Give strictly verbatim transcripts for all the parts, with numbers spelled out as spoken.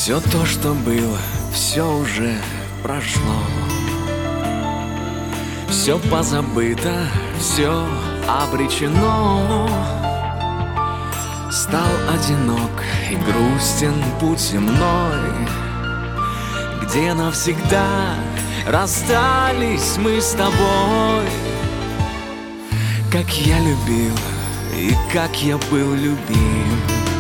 Все то, что было, все уже прошло. Все позабыто, все обречено. Стал одинок и грустен путь земной, где навсегда расстались мы с тобой. Как я любил и как я был любим,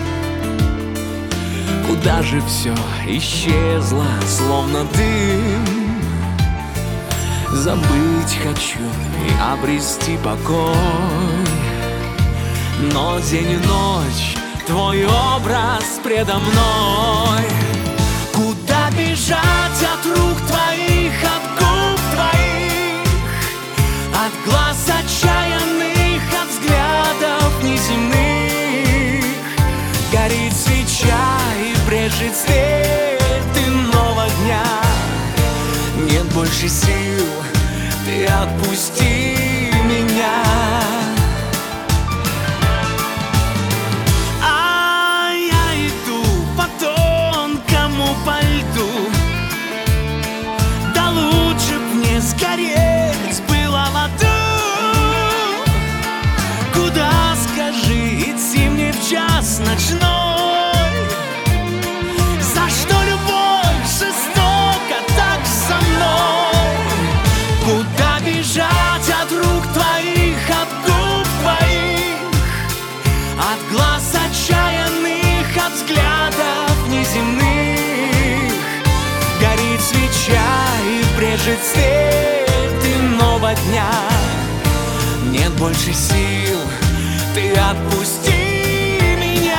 куда же все исчезло, словно дым. Забыть хочу и обрести покой, но день и ночь твой образ предо мной. Куда бежать от рук твоих, от губ твоих, от глаз отчаянных, от взглядов неземных? Горит свеча и брежет свет иного дня. Нет больше сил, ты отпусти меня. А я иду по тонкому по льду, да лучше б мне сгореть было в аду. Куда, скажи, идти мне в час ночной? За что любовь жестока так со мной? Куда бежать от рук твоих, от губ твоих, от глаз отчаянных, от взглядов неземных? Горит свеча и брежет свет иного дня. Нет больше сил, ты отпусти меня.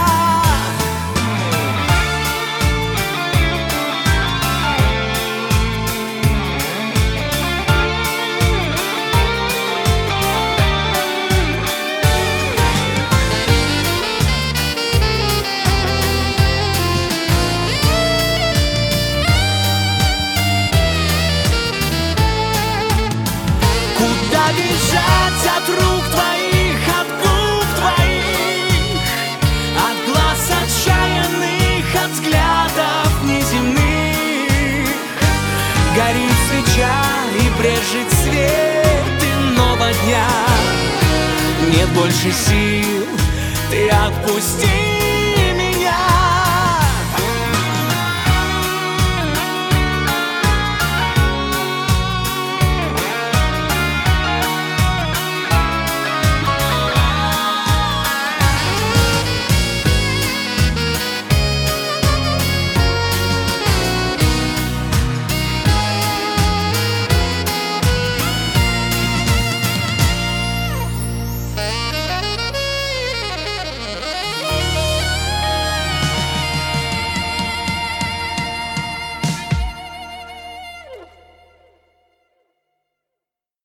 Куда бежать от рук твоих, от губ твоих, от глаз отчаянных, от взглядов неземных? Горит свеча и брежет свет иного дня. Нет больше сил, ты отпусти